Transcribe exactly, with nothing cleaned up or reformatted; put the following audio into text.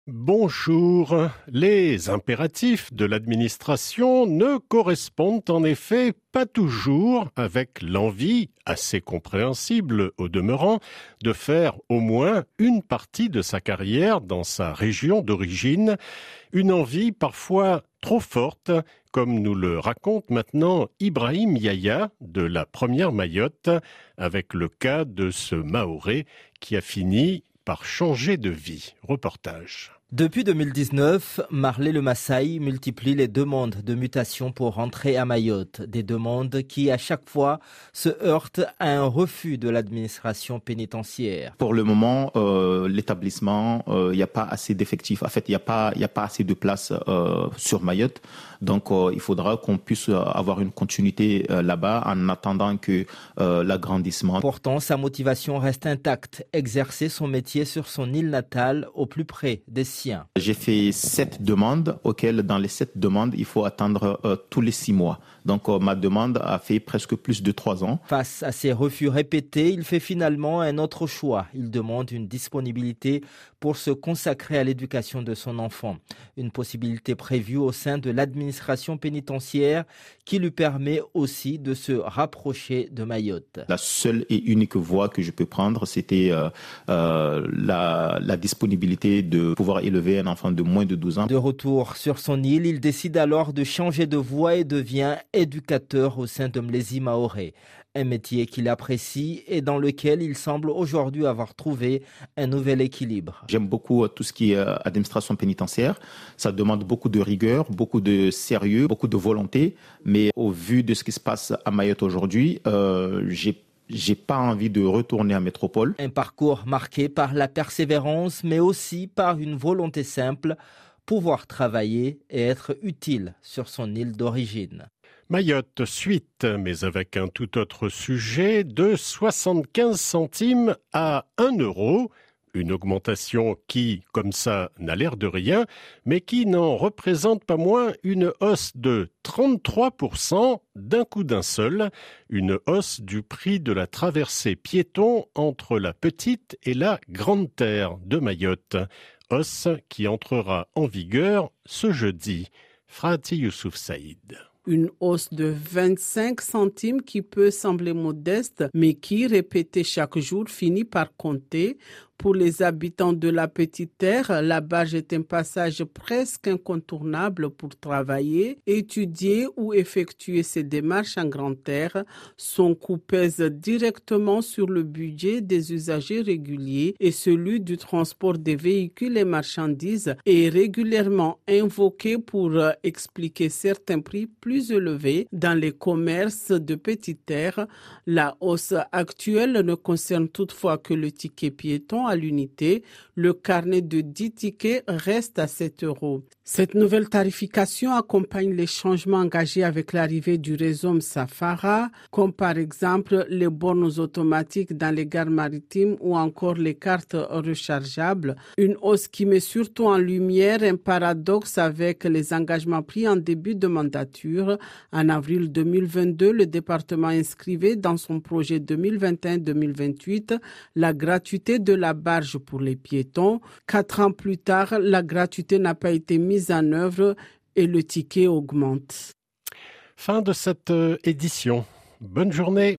Bonjour. Les impératifs de l'administration ne correspondent en effet pas toujours avec l'envie, assez compréhensible au demeurant, de faire au moins une partie de sa carrière dans sa région d'origine. Une envie parfois trop forte, comme nous le raconte maintenant Ibrahim Yahya de la première Mayotte, avec le cas de ce Mahorais qui a fini par changer de vie. Reportage. Depuis deux mille dix-neuf, Marley le Massaï multiplie les demandes de mutation pour rentrer à Mayotte. Des demandes qui, à chaque fois, se heurtent à un refus de l'administration pénitentiaire. Pour le moment, euh, l'établissement, il euh, n'y a pas assez d'effectifs. En fait, il n'y a pas, il n'y a pas assez de places euh, sur Mayotte. Donc, euh, il faudra qu'on puisse avoir une continuité euh, là-bas en attendant que euh, l'agrandissement. Pourtant, sa motivation reste intacte. Exercer son métier sur son île natale, au plus près des siens. J'ai fait sept demandes, auxquelles dans les sept demandes, il faut attendre euh, tous les six mois. Donc euh, ma demande a fait presque plus de trois ans. Face à ces refus répétés, il fait finalement un autre choix. Il demande une disponibilité pour se consacrer à l'éducation de son enfant. Une possibilité prévue au sein de l'administration pénitentiaire qui lui permet aussi de se rapprocher de Mayotte. La seule et unique voie que je peux prendre, c'était euh, euh, la, la disponibilité de pouvoir élever un enfant de moins de douze ans. De retour sur son île, il décide alors de changer de voie et devient éducateur au sein de Mlezi Mahorais. Un métier qu'il apprécie et dans lequel il semble aujourd'hui avoir trouvé un nouvel équilibre. J'aime beaucoup tout ce qui est administration pénitentiaire. Ça demande beaucoup de rigueur, beaucoup de sérieux, beaucoup de volonté. Mais au vu de ce qui se passe à Mayotte aujourd'hui, euh, j'ai J'ai pas envie de retourner en métropole. Un parcours marqué par la persévérance, mais aussi par une volonté simple, pouvoir travailler et être utile sur son île d'origine. Mayotte, suite, mais avec un tout autre sujet, de soixante-quinze centimes à un euro. Une augmentation qui, comme ça, n'a l'air de rien, mais qui n'en représente pas moins une hausse de trente-trois pour cent d'un coup d'un seul, une hausse du prix de la traversée piéton entre la petite et la grande terre de Mayotte. Hausse qui entrera en vigueur ce jeudi. Frati Youssouf Saïd. Une hausse de vingt-cinq centimes qui peut sembler modeste, mais qui, répétée chaque jour, finit par compter. Pour les habitants de la petite terre, la barge est un passage presque incontournable pour travailler, étudier ou effectuer ses démarches en grande terre. Son coût pèse directement sur le budget des usagers réguliers et celui du transport des véhicules et marchandises est régulièrement invoqué pour expliquer certains prix plus élevés dans les commerces de petite terre. La hausse actuelle ne concerne toutefois que le ticket piéton à l'unité. Le carnet de dix tickets reste à sept euros. Cette nouvelle tarification accompagne les changements engagés avec l'arrivée du réseau Msafara, comme par exemple les bornes automatiques dans les gares maritimes ou encore les cartes rechargeables. Une hausse qui met surtout en lumière un paradoxe avec les engagements pris en début de mandature. En avril deux mille vingt-deux, le département inscrivait dans son projet deux mille vingt et un deux mille vingt-huit la gratuité de la barge pour les piétons. Quatre ans plus tard, la gratuité n'a pas été mise en œuvre et le ticket augmente. Fin de cette édition. Bonne journée.